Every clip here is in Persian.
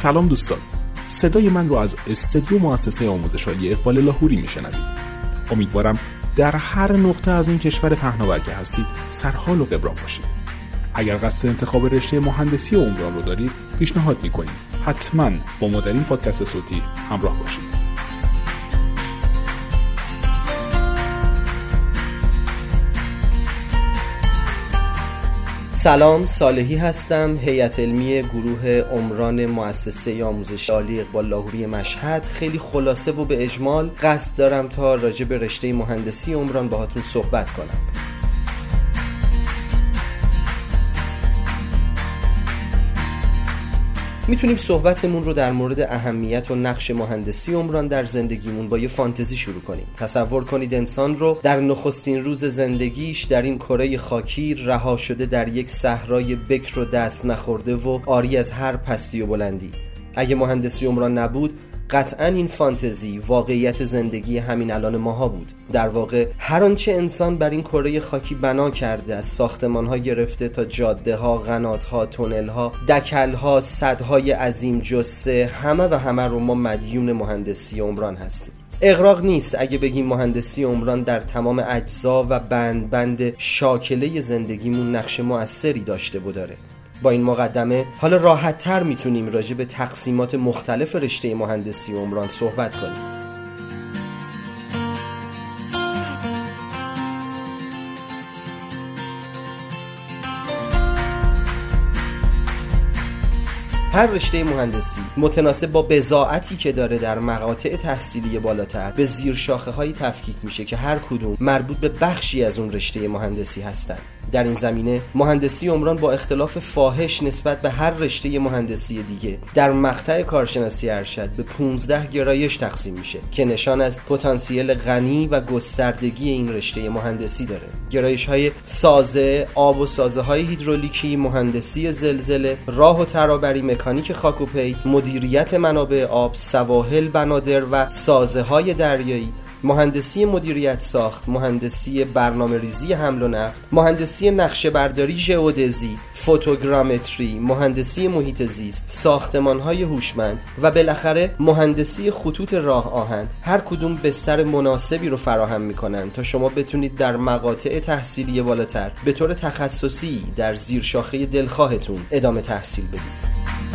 سلام دوستان، صدای من رو از استودیو مؤسسه آموزش عالی اقبال لاهوری میشنوید. امیدوارم در هر نقطه از این کشور پهناور که هستید سرحال و قبران باشید. اگر قصد انتخاب رشته مهندسی عمران رو دارید، پیشنهاد میکنیم حتما با ما در این پادکست صوتی همراه باشید. سلام، صالحی هستم، هیئت علمی گروه عمران مؤسسه آموزش عالی اقبال لاهوری مشهد. خیلی خلاصه و به اجمال قصد دارم تا راجع به رشته مهندسی عمران باهاتون صحبت کنم. میتونیم صحبتمون رو در مورد اهمیت و نقش مهندسی عمران در زندگیمون با یه فانتزی شروع کنیم. تصور کنید انسان رو در نخستین روز زندگیش در این کره خاکی رها شده در یک صحرای بکر و دست نخورده و عاری از هر پستی و بلندی. اگه مهندسی عمران نبود، قطعاً این فانتزی واقعیت زندگی همین الان ماها بود. در واقع هر آنچه انسان بر این کره خاکی بنا کرده، از ساختمان‌ها گرفته تا جاده‌ها، قنات‌ها، تونل‌ها، دکل‌ها، سدهای عظیم جثه، همه رو ما مدیون مهندسی عمران هستیم. اغراق نیست اگه بگیم مهندسی عمران در تمام اجزا و بند شاکله زندگیمون نقش مؤثری داشته و داره. با این مقدمه حالا راحت تر میتونیم راجع به تقسیمات مختلف رشته مهندسی عمران صحبت کنیم. هر رشته مهندسی متناسب با بضاعتی که داره در مقاطع تحصیلی بالاتر به زیر شاخه هایی تفکیک میشه که هر کدوم مربوط به بخشی از اون رشته مهندسی هستن. در این زمینه مهندسی عمران با اختلاف فاحش نسبت به هر رشته مهندسی دیگه در مقطع کارشناسی ارشد به 15 گرایش تقسیم میشه که نشان از پتانسیل غنی و گستردگی این رشته مهندسی داره. گرایش های سازه، آب و سازه های هیدرولیکی، مهندسی زلزله، راه و ترابری، مکانیک خاک و پی، مدیریت منابع آب، سواحل، بنادر و سازه های دریایی، مهندسی مدیریت ساخت، مهندسی برنامه ریزی حمل و نقل، مهندسی نقشه برداری ژئودزی، فوتوگرامتری، مهندسی محیط زیست، ساختمان‌های هوشمند و بالاخره مهندسی خطوط راه آهن، هر کدوم بستر مناسبی رو فراهم می‌کنن تا شما بتونید در مقاطع تحصیلی بالاتر به طور تخصصی در زیر شاخه دلخواهتون ادامه تحصیل بدید.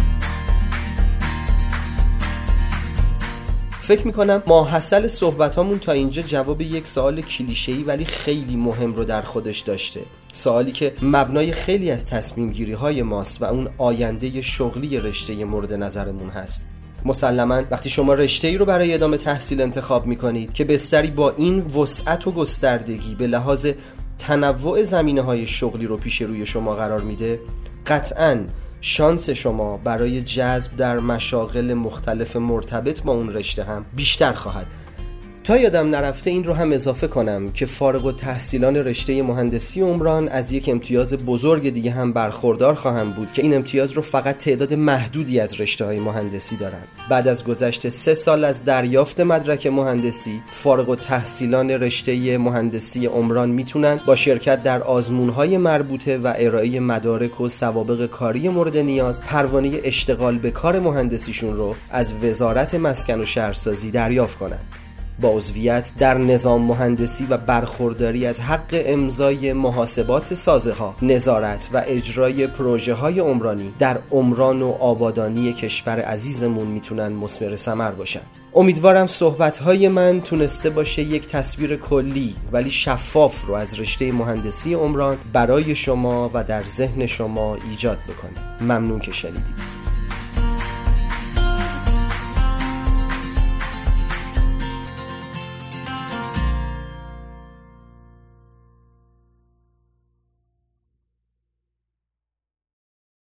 فکر میکنم ماحصل صحبتامون تا اینجا جواب یک سوال کلیشه‌ای ولی خیلی مهم رو در خودش داشته. سوالی که مبنای خیلی از تصمیم گیری های ماست و اون آینده شغلی رشته مورد نظرمون هست. مسلماً وقتی شما رشته‌ای رو برای ادامه تحصیل انتخاب میکنید که بستری با این وسعت و گستردگی به لحاظ تنوع زمینه‌های شغلی رو پیش روی شما قرار میده، قطعاً شانس شما برای جذب در مشاغل مختلف مرتبط با اون رشته هم بیشتر خواهد. تا یادم نرفته این رو هم اضافه کنم که فارغ التحصیلان رشته مهندسی عمران از یک امتیاز بزرگ دیگه هم برخوردار خواهم بود که این امتیاز رو فقط تعداد محدودی از رشته‌های مهندسی دارن. بعد از گذشت 3 سال از دریافت مدرک مهندسی، فارغ التحصیلان رشته مهندسی عمران میتونن با شرکت در آزمون‌های مربوطه و ارائه مدارک و سوابق کاری مورد نیاز پروانه اشتغال به کار مهندسیشون رو از وزارت مسکن و شهرسازی دریافت کنن. با عضویت در نظام مهندسی و برخورداری از حق امضای محاسبات سازه‌ها، نظارت و اجرای پروژه‌های عمرانی در عمران و آبادانی کشور عزیزمون میتونن مثمر ثمر باشن. امیدوارم صحبت‌های من تونسته باشه یک تصویر کلی ولی شفاف رو از رشته مهندسی عمران برای شما و در ذهن شما ایجاد بکنه. ممنون که شنیدید.